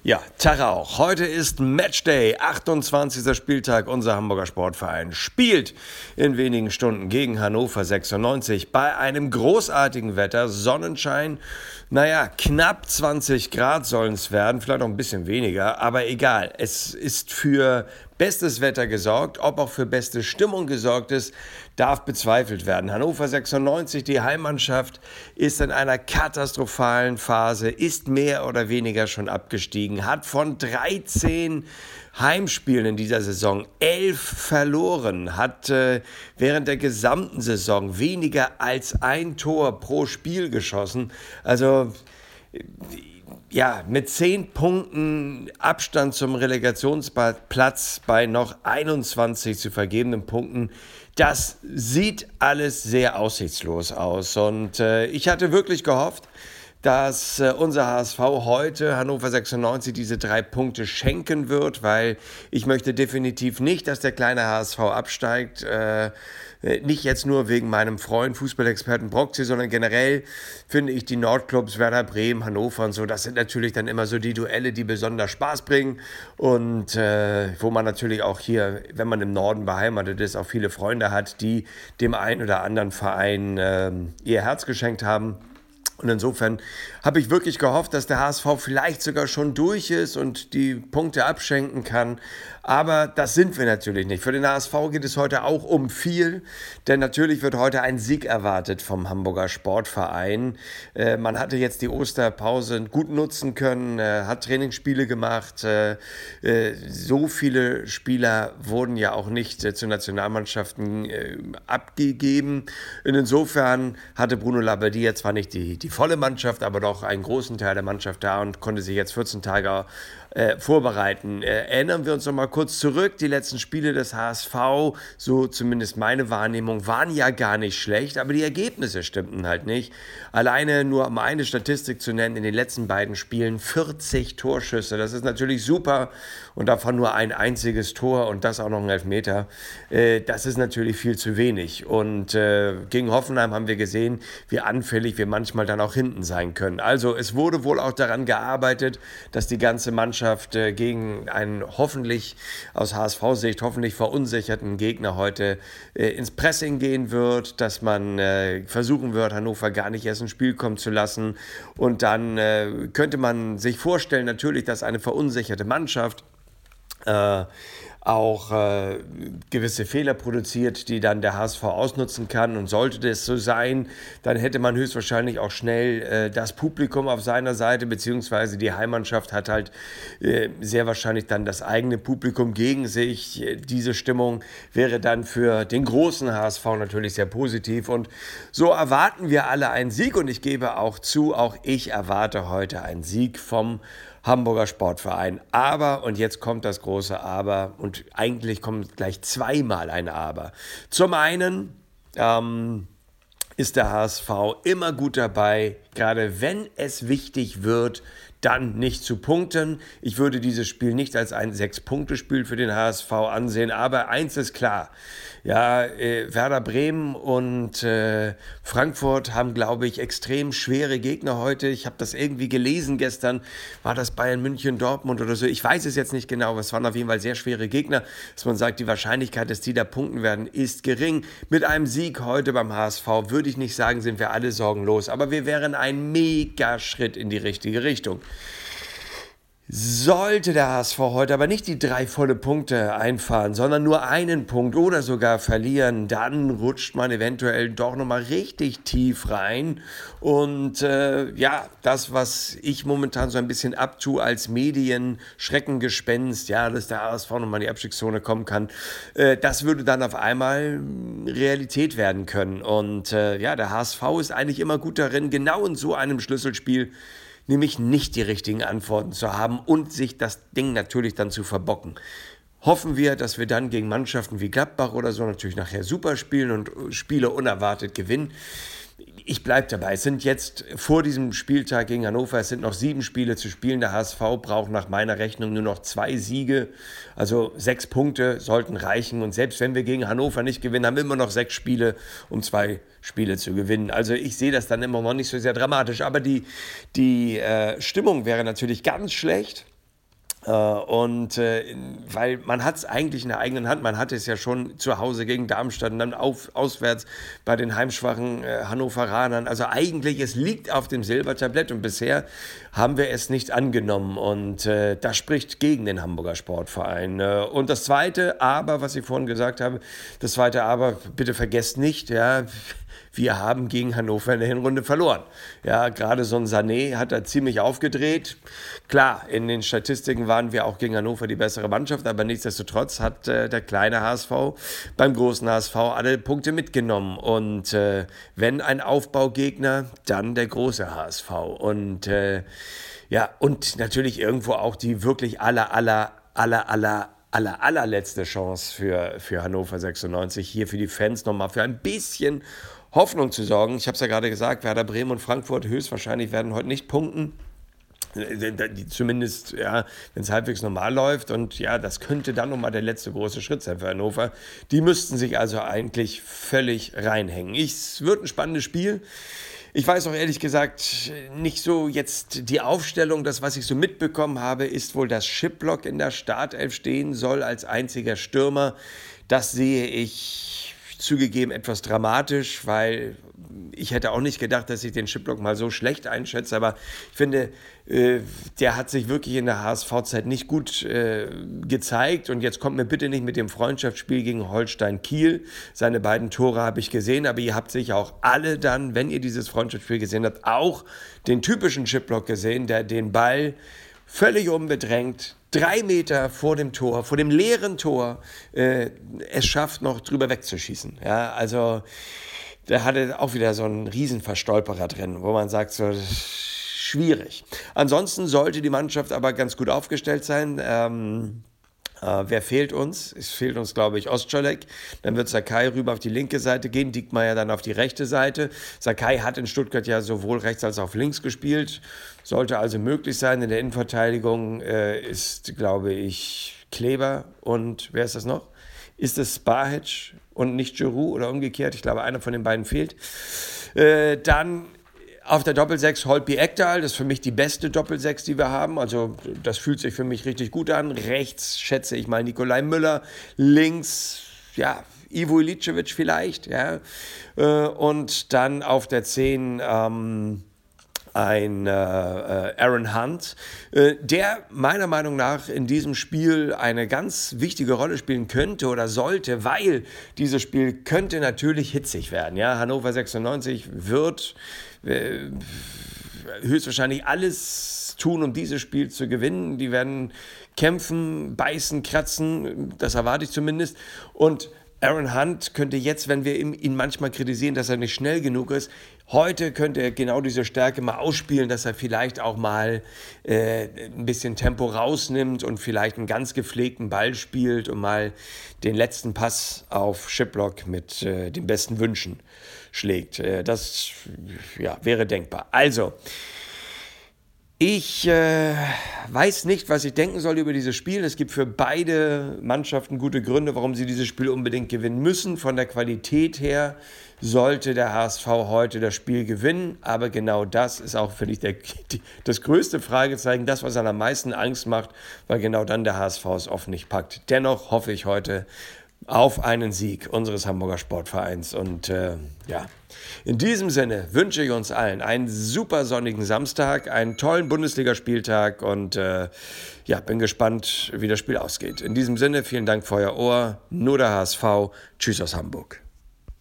Ja, Tag auch. Heute ist Matchday, 28. Spieltag. Unser Hamburger Sportverein spielt in wenigen Stunden gegen Hannover 96 bei einem großartigen Wetter, Sonnenschein. Naja, knapp 20 Grad sollen es werden, vielleicht auch ein bisschen weniger, aber egal. Es ist für bestes Wetter gesorgt, ob auch für beste Stimmung gesorgt ist, darf bezweifelt werden. Hannover 96, die Heimmannschaft, ist in einer katastrophalen Phase, ist mehr oder weniger schon abgestiegen, hat von 13 Heimspielen in dieser Saison 11 verloren, hat während der gesamten Saison weniger als ein Tor pro Spiel geschossen. Also ja, mit 10 Punkten Abstand zum Relegationsplatz bei noch 21 zu vergebenen Punkten, das sieht alles sehr aussichtslos aus. Und ich hatte wirklich gehofft, dass unser HSV heute Hannover 96 diese 3 Punkte schenken wird, weil ich möchte definitiv nicht, dass der kleine HSV absteigt. Nicht jetzt nur wegen meinem Freund, Fußballexperten Brockzi, sondern generell finde ich die Nordclubs, Werder Bremen, Hannover und so, das sind natürlich dann immer so die Duelle, die besonders Spaß bringen und wo man natürlich auch hier, wenn man im Norden beheimatet ist, auch viele Freunde hat, die dem einen oder anderen Verein ihr Herz geschenkt haben. Und insofern habe ich wirklich gehofft, dass der HSV vielleicht sogar schon durch ist und die Punkte abschenken kann. Aber das sind wir natürlich nicht. Für den HSV geht es heute auch um viel, denn natürlich wird heute ein Sieg erwartet vom Hamburger Sportverein. Man hatte jetzt die Osterpause gut nutzen können, hat Trainingsspiele gemacht. So viele Spieler wurden ja auch nicht zu Nationalmannschaften abgegeben. Und insofern hatte Bruno Labbadia zwar nicht die volle Mannschaft, aber doch einen großen Teil der Mannschaft da und konnte sich jetzt 14 Tage vorbereiten. Erinnern wir uns noch mal kurz zurück. Die letzten Spiele des HSV, so zumindest meine Wahrnehmung, waren ja gar nicht schlecht, aber die Ergebnisse stimmten halt nicht. Alleine nur um eine Statistik zu nennen, in den letzten beiden Spielen 40 Torschüsse. Das ist natürlich super und davon nur ein einziges Tor und das auch noch ein Elfmeter. Das ist natürlich viel zu wenig. Und gegen Hoffenheim haben wir gesehen, wie anfällig wir manchmal dann auch hinten sein können. Also es wurde wohl auch daran gearbeitet, dass die ganze Mannschaft gegen einen hoffentlich, aus HSV-Sicht, hoffentlich verunsicherten Gegner heute ins Pressing gehen wird, dass man versuchen wird, Hannover gar nicht erst ins Spiel kommen zu lassen. Und dann könnte man sich vorstellen, natürlich, dass eine verunsicherte Mannschaft auch gewisse Fehler produziert, die dann der HSV ausnutzen kann. Und sollte das so sein, dann hätte man höchstwahrscheinlich auch schnell das Publikum auf seiner Seite, beziehungsweise die Heimmannschaft hat halt sehr wahrscheinlich dann das eigene Publikum gegen sich. Diese Stimmung wäre dann für den großen HSV natürlich sehr positiv. Und so erwarten wir alle einen Sieg. Und ich gebe auch zu, auch ich erwarte heute einen Sieg vom Hamburger Sportverein. Aber, und jetzt kommt das große Aber, und eigentlich kommt gleich zweimal ein Aber. Zum einen ist der HSV immer gut dabei, gerade wenn es wichtig wird, dann nicht zu punkten. Ich würde dieses Spiel nicht als ein 6-Punkte-Spiel für den HSV ansehen, aber eins ist klar. Ja, Werder Bremen und Frankfurt haben, glaube ich, extrem schwere Gegner heute. Ich habe das irgendwie gelesen gestern. War das Bayern München, Dortmund oder so? Ich weiß es jetzt nicht genau, aber es waren auf jeden Fall sehr schwere Gegner. Dass man sagt, die Wahrscheinlichkeit, dass die da punkten werden, ist gering. Mit einem Sieg heute beim HSV würde ich nicht sagen, sind wir alle sorgenlos. Aber wir wären ein Mega-Schritt in die richtige Richtung. Sollte der HSV heute aber nicht die 3 volle Punkte einfahren, sondern nur einen Punkt oder sogar verlieren, dann rutscht man eventuell doch nochmal richtig tief rein. Und das, was ich momentan so ein bisschen abtue als Medien-Schreckengespenst, ja, dass der HSV nochmal in die Abstiegszone kommen kann, das würde dann auf einmal Realität werden können. Und der HSV ist eigentlich immer gut darin, genau in so einem Schlüsselspiel nämlich nicht die richtigen Antworten zu haben und sich das Ding natürlich dann zu verbocken. Hoffen wir, dass wir dann gegen Mannschaften wie Gladbach oder so natürlich nachher super spielen und Spiele unerwartet gewinnen. Ich bleibe dabei. Es sind jetzt vor diesem Spieltag gegen Hannover, es sind noch 7 Spiele zu spielen. Der HSV braucht nach meiner Rechnung nur noch 2 Siege. Also 6 Punkte sollten reichen. Und selbst wenn wir gegen Hannover nicht gewinnen, haben wir immer noch 6 Spiele, um 2 Spiele zu gewinnen. Also ich sehe das dann immer noch nicht so sehr dramatisch. Aber die Stimmung wäre natürlich ganz schlecht, Weil man hat es eigentlich in der eigenen Hand, man hatte es ja schon zu Hause gegen Darmstadt und dann auswärts bei den heimschwachen Hannoveranern. Also eigentlich, es liegt auf dem Silbertablett und bisher haben wir es nicht angenommen und das spricht gegen den Hamburger Sportverein. Und das zweite Aber, was ich vorhin gesagt habe, das zweite Aber, bitte vergesst nicht, ja, wir haben gegen Hannover in der Hinrunde verloren. Ja, gerade so ein Sané hat da ziemlich aufgedreht. Klar, in den Statistiken waren wir auch gegen Hannover die bessere Mannschaft, aber nichtsdestotrotz hat der kleine HSV beim großen HSV alle Punkte mitgenommen. Und wenn ein Aufbaugegner, dann der große HSV. Und und natürlich irgendwo auch die wirklich allerletzte Chance für Hannover 96, hier für die Fans nochmal für ein bisschen Hoffnung zu sorgen. Ich habe es ja gerade gesagt, Werder Bremen und Frankfurt höchstwahrscheinlich werden heute nicht punkten. Zumindest, ja, wenn es halbwegs normal läuft. Und ja, das könnte dann nochmal der letzte große Schritt sein für Hannover. Die müssten sich also eigentlich völlig reinhängen. Es wird ein spannendes Spiel. Ich weiß auch ehrlich gesagt nicht so jetzt die Aufstellung. Das, was ich so mitbekommen habe, ist wohl, dass Schiplock in der Startelf stehen soll als einziger Stürmer. Das sehe ich zugegeben etwas dramatisch, weil ich hätte auch nicht gedacht, dass ich den Schiplock mal so schlecht einschätze, aber ich finde, der hat sich wirklich in der HSV-Zeit nicht gut gezeigt und jetzt kommt mir bitte nicht mit dem Freundschaftsspiel gegen Holstein Kiel. Seine beiden Tore habe ich gesehen, aber ihr habt sicher auch alle dann, wenn ihr dieses Freundschaftsspiel gesehen habt, auch den typischen Schiplock gesehen, der den Ball völlig unbedrängt 3 Meter vor dem Tor, vor dem leeren Tor, es schafft, noch drüber wegzuschießen. Ja, also der hatte auch wieder so einen Riesenverstolperer drin, wo man sagt, so schwierig. Ansonsten sollte die Mannschaft aber ganz gut aufgestellt sein. Wer fehlt uns? Es fehlt uns, glaube ich, Ostscholek. Dann wird Sakai rüber auf die linke Seite gehen, Diekmeyer dann auf die rechte Seite. Sakai hat in Stuttgart ja sowohl rechts als auch links gespielt. Sollte also möglich sein. In der Innenverteidigung ist, glaube ich, Kleber und wer ist das noch? Ist es Spahic und nicht Giroud oder umgekehrt? Ich glaube, einer von den beiden fehlt. Dann auf der Doppelsechs Holtby Ekdal, das ist für mich die beste Doppelsechs, die wir haben. Also das fühlt sich für mich richtig gut an. Rechts schätze ich mal Nikolai Müller. Links, ja, Ivo Ilicevic vielleicht. Ja. Und dann auf der 10 ein Aaron Hunt, der meiner Meinung nach in diesem Spiel eine ganz wichtige Rolle spielen könnte oder sollte, weil dieses Spiel könnte natürlich hitzig werden. Ja? Hannover 96 wird höchstwahrscheinlich alles tun, um dieses Spiel zu gewinnen. Die werden kämpfen, beißen, kratzen, das erwarte ich zumindest. Und Aaron Hunt könnte jetzt, wenn wir ihn manchmal kritisieren, dass er nicht schnell genug ist, heute könnte er genau diese Stärke mal ausspielen, dass er vielleicht auch mal ein bisschen Tempo rausnimmt und vielleicht einen ganz gepflegten Ball spielt und mal den letzten Pass auf Schiplock mit den besten Wünschen schlägt. Das wäre denkbar. Also, ich weiß nicht, was ich denken soll über dieses Spiel. Es gibt für beide Mannschaften gute Gründe, warum sie dieses Spiel unbedingt gewinnen müssen. Von der Qualität her sollte der HSV heute das Spiel gewinnen. Aber genau das ist auch, finde ich, das größte Fragezeichen, das, was am meisten Angst macht, weil genau dann der HSV es oft nicht packt. Dennoch hoffe ich heute auf einen Sieg unseres Hamburger Sportvereins. Und in diesem Sinne wünsche ich uns allen einen super sonnigen Samstag, einen tollen Bundesligaspieltag und bin gespannt, wie das Spiel ausgeht. In diesem Sinne, vielen Dank für euer Ohr. Nur der HSV. Tschüss aus Hamburg.